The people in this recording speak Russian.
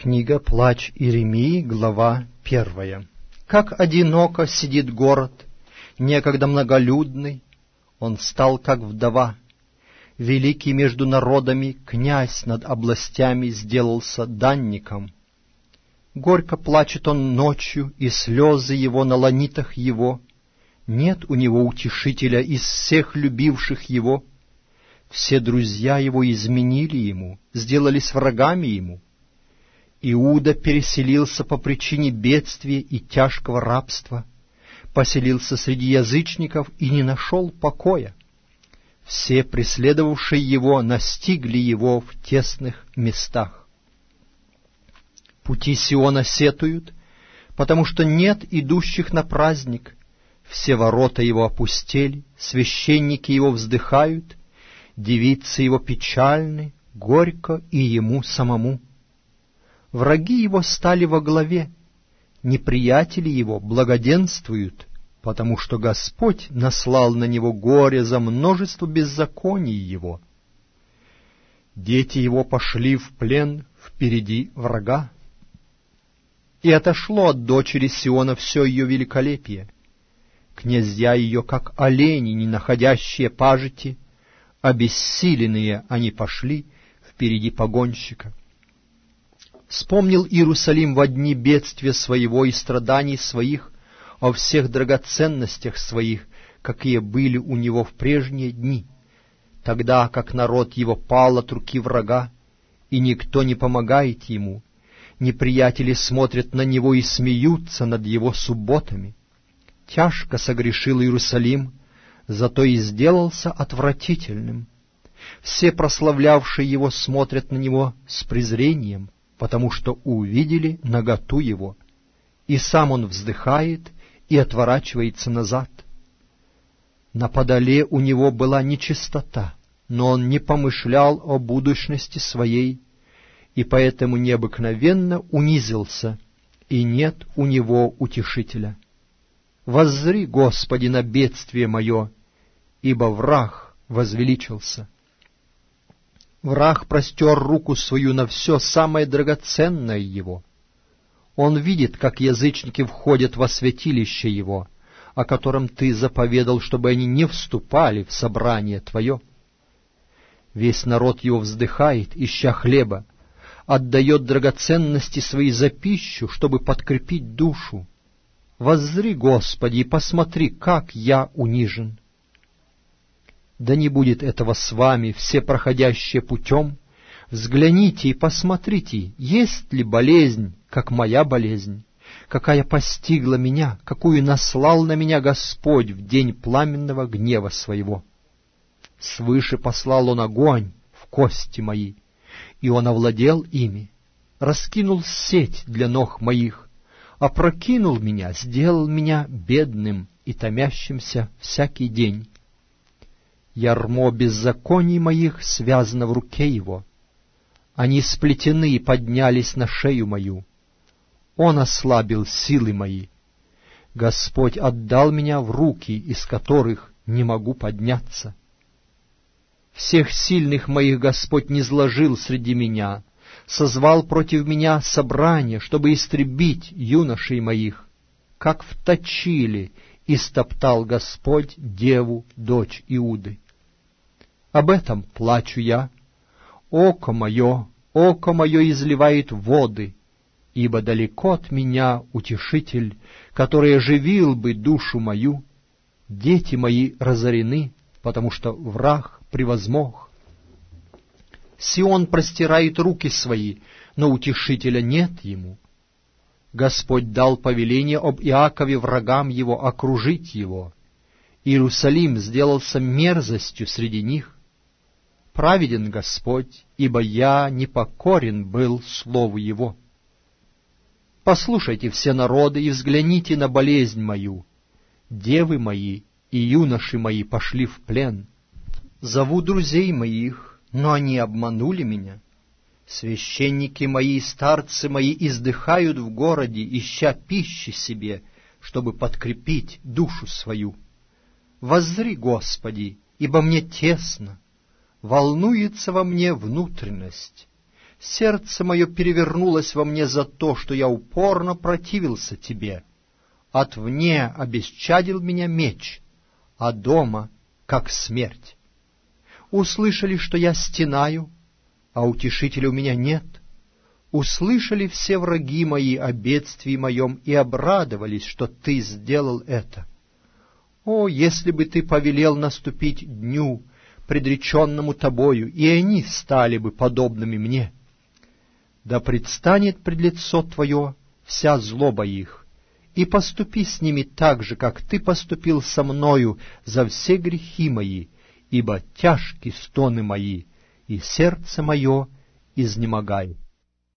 Книга «Плач Иеремии», глава 1. Как одиноко сидит город, некогда многолюдный, он стал, как вдова. Великий между народами князь над областями сделался данником. Горько плачет он ночью, и слезы его на ланитах его. Нет у него утешителя из всех любивших его. Все друзья его изменили ему, сделались врагами ему. Иуда переселился по причине бедствия и тяжкого рабства, поселился среди язычников и не нашел покоя. Все преследовавшие его настигли его в тесных местах. Пути Сиона сетуют, потому что нет идущих на праздник. Все ворота его опустели, священники его вздыхают, девицы его печальны, горько и ему самому. Враги его стали во главе, неприятели его благоденствуют, потому что Господь наслал на него горе за множество беззаконий его. Дети его пошли в плен впереди врага, и отошло от дочери Сиона все ее великолепие. Князья ее, как олени, не находящие пажити, обессиленные они пошли впереди погонщика. Вспомнил Иерусалим во дни бедствия своего и страданий своих о всех драгоценностях своих, какие были у него в прежние дни, тогда как народ его пал от руки врага, и никто не помогает ему, неприятели смотрят на него и смеются над его субботами. Тяжко согрешил Иерусалим, зато и сделался отвратительным. Все прославлявшие его смотрят на него с презрением, потому что увидели наготу его, и сам он вздыхает и отворачивается назад. На подоле у него была нечистота, но он не помышлял о будущности своей, и поэтому необыкновенно унизился, и нет у него утешителя. Воззри, Господи, на бедствие мое, ибо враг возвеличился. Враг простер руку свою на все самое драгоценное его. Он видит, как язычники входят во святилище его, о котором ты заповедал, чтобы они не вступали в собрание твое. Весь народ его вздыхает, ища хлеба, отдает драгоценности свои за пищу, чтобы подкрепить душу. Воззри, Господи, и посмотри, как я унижен. Да не будет этого с вами, все проходящие путем. Взгляните и посмотрите, есть ли болезнь, как моя болезнь, какая постигла меня, какую наслал на меня Господь в день пламенного гнева своего. Свыше послал Он огонь в кости мои, и Он овладел ими, раскинул сеть для ног моих, опрокинул меня, сделал меня бедным и томящимся всякий день. Ярмо беззаконий моих связано в руке его. Они сплетены и поднялись на шею мою. Он ослабил силы мои. Господь отдал меня в руки, из которых не могу подняться. Всех сильных моих Господь низложил среди меня, созвал против меня собрание, чтобы истребить юношей моих. Как вточили, истоптал Господь деву, дочь Иуды. Об этом плачу я. Око мое изливает воды, ибо далеко от меня утешитель, который оживил бы душу мою. Дети мои разорены, потому что враг превозмог. Сион простирает руки свои, но утешителя нет ему. Господь дал повеление об Иакове врагам его окружить его. Иерусалим сделался мерзостью среди них. Праведен Господь, ибо я непокорен был слову Его. Послушайте все народы и взгляните на болезнь мою. Девы мои и юноши мои пошли в плен. Зову друзей моих, но они обманули меня. Священники мои и старцы мои издыхают в городе, ища пищи себе, чтобы подкрепить душу свою. Воззри, Господи, ибо мне тесно, волнуется во мне внутренность. Сердце мое перевернулось во мне за то, что я упорно противился тебе. Отвне обесчадил меня меч, а дома — как смерть. Услышали, что я стенаю, а утешителя у меня нет. Услышали все враги мои о бедствии моем и обрадовались, что ты сделал это. О, если бы ты повелел наступить дню, предреченному тобою, и они стали бы подобными мне! Да предстанет пред лицо твое вся злоба их, и поступи с ними так же, как ты поступил со мною за все грехи мои, ибо тяжки стоны мои, и сердце мое изнемогает.